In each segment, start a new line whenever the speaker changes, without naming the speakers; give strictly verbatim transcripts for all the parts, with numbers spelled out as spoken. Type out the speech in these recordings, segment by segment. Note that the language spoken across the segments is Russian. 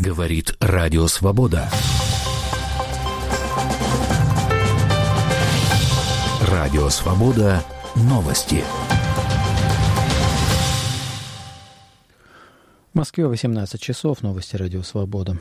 Говорит Радио Свобода. Радио Свобода. Новости.
В Москве восемнадцать часов. Новости Радио Свобода.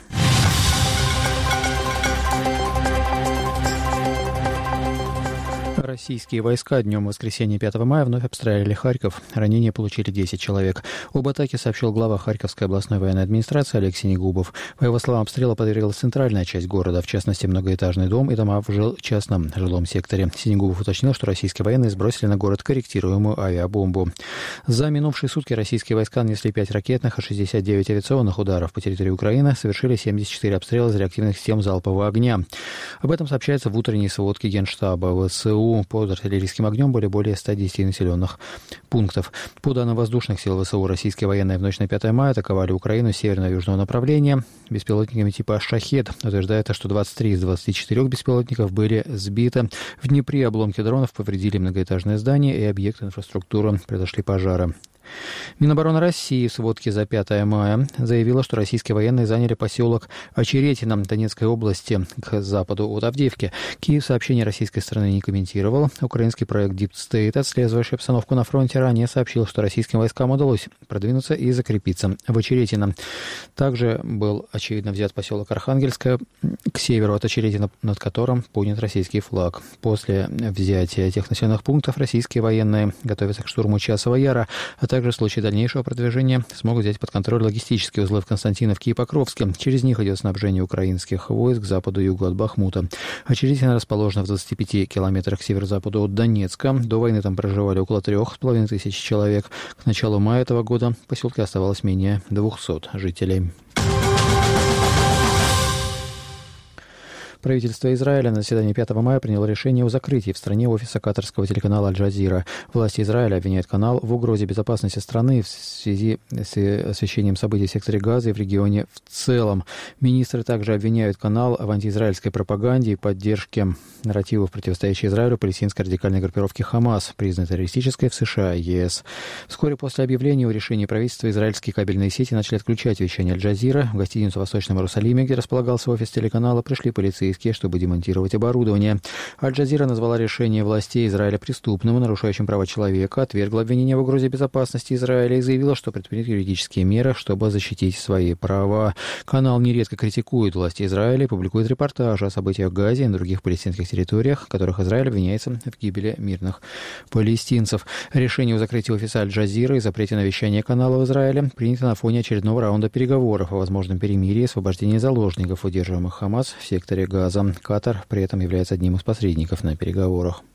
Российские войска днем воскресенья пятого мая вновь обстреляли Харьков. Ранения получили десять человек. Об атаке сообщил глава Харьковской областной военной администрации Алексей Негубов. По его словам, обстрелу подверглась центральная часть города, в частности, многоэтажный дом и дома в жил... частном жилом секторе. Синегубов уточнил, что российские военные сбросили на город корректируемую авиабомбу. За минувшие сутки российские войска нанесли пять ракетных и шестьдесят девять авиационных ударов по территории Украины, совершили семьдесят четыре обстрела из реактивных систем залпового огня. Об этом сообщается в утренней сводке Генштаба ВСУ. Под артиллерийским огнем были более ста десяти населенных пунктов. По данным воздушных сил ВСУ, российские военные в ночь на пятое мая атаковали Украину с северного и южного направления беспилотниками типа «Шахед». Утверждается, что двадцать три из двадцати четырёх беспилотников были сбиты. В Днепре обломки дронов повредили многоэтажные здания и объекты инфраструктуры. Произошли пожары. Минобороны России в сводке за пятое мая заявила, что российские военные заняли поселок Очеретино Донецкой области к западу от Авдеевки. Киев сообщение российской стороны не комментировал. Украинский проект Deep State, отслеживающий обстановку на фронте, ранее сообщил, что российским войскам удалось продвинуться и закрепиться в Очеретино. Также был, очевидно, взят поселок Архангельское к северу от Очеретино, над которым поднят российский флаг. После взятия тех населенных пунктов российские военные готовятся к штурму Часового Яра, а также в случае дальнейшего продвижения смогут взять под контроль логистические узлы в Константиновке и Покровске. Через них идет снабжение украинских войск к западу и югу от Бахмута. Очеретино расположена в двадцати пяти километрах к северо-западу от Донецка. До войны там проживали около трех с половиной тысяч человек. К началу мая этого года в поселке оставалось менее двухсот жителей. Правительство Израиля на заседании пятого мая приняло решение о закрытии в стране офиса катарского телеканала «Аль-Джазира». Власти Израиля обвиняют канал в угрозе безопасности страны в связи с освещением событий в секторе Газа и в регионе в целом. Министры также обвиняют канал в антиизраильской пропаганде и поддержке нарративов, противостоящей Израилю палестинской радикальной группировки «Хамас», признанной террористической в США и ЕС. Вскоре после объявления о решении правительства израильские кабельные сети начали отключать вещание «Аль-Джазира». В гостиницу в Восточном Иерусалиме, где располагался офис телеканала, пришли полицейские, чтобы демонтировать оборудование. Аль-Джазира назвала решение властей Израиля преступным и нарушающим права человека, отвергла обвинение в угрозе безопасности Израиля и заявила, что предпримет юридические меры, чтобы защитить свои права. Канал нередко критикует власти Израиля и публикует репортажи о событиях в Газе и на других палестинских территориях, в которых Израиль обвиняется в гибели мирных палестинцев. Решение о закрытии офиса Аль-Джазира и запрете на вещание канала в Израиле принято на фоне очередного раунда переговоров о возможном перемирии и освобождении заложников, удерживаемых Хамас в секторе Газа. Катар при этом является одним из посредников на переговорах.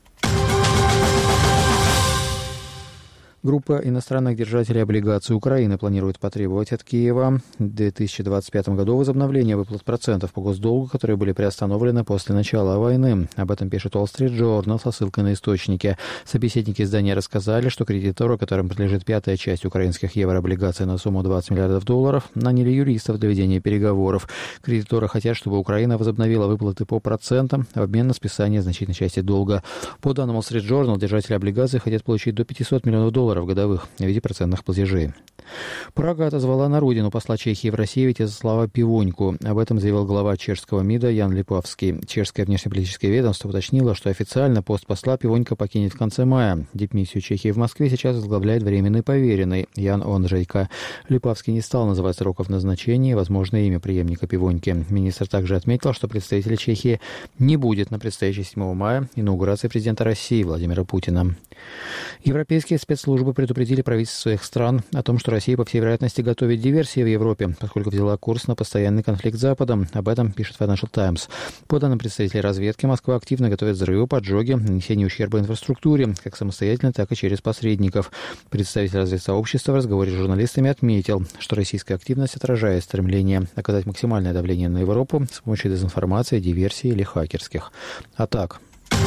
Группа иностранных держателей облигаций Украины планирует потребовать от Киева в две тысячи двадцать пятом году возобновления выплат процентов по госдолгу, которые были приостановлены после начала войны. Об этом пишет Wall Street Journal со ссылкой на источники. Собеседники издания рассказали, что кредиторы, которым принадлежит пятая часть украинских еврооблигаций на сумму двадцать миллиардов долларов, наняли юристов для ведения переговоров. Кредиторы хотят, чтобы Украина возобновила выплаты по процентам в обмен на списание значительной части долга. По данным Wall Street Journal, держатели облигаций хотят получить до пятисот миллионов долларов годовых в виде процентных платежей. Прага отозвала на родину посла Чехии в России Вячеслава Пивоньку. Об этом заявил глава чешского МИДа Ян Липавский. Чешское внешнеполитическое ведомство уточнило, что официально пост посла Пивонька покинет в конце мая. Дипмиссию Чехии в Москве сейчас возглавляет временный поверенный Ян Онджейка. Липавский не стал называть сроков назначения и возможное имя преемника Пивоньки. Министр также отметил, что представителя Чехии не будет на предстоящей седьмого мая инаугурации президента России Владимира Путина. Европейские спецслужбы предупредили правительства своих стран о том, что Россия, по всей вероятности, готовит диверсии в Европе, поскольку взяла курс на постоянный конфликт с Западом. Об этом пишет Financial Times. По данным представителей разведки, Москва активно готовит взрывы, поджоги, нанесение ущерба инфраструктуре, как самостоятельно, так и через посредников. Представитель разведсообщества в разговоре с журналистами отметил, что российская активность отражает стремление оказать максимальное давление на Европу с помощью дезинформации, диверсии или хакерских атак.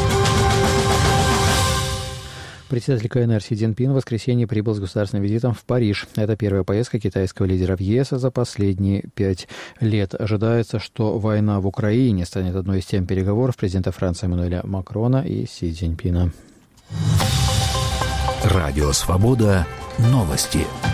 Председатель КНР Си Цзиньпин в воскресенье прибыл с государственным визитом в Париж. Это первая поездка китайского лидера в ЕС за последние пять лет. Ожидается, что война в Украине станет одной из тем переговоров президента Франции Эммануэля Макрона и Си Цзиньпина.
Радио «Свобода». Новости.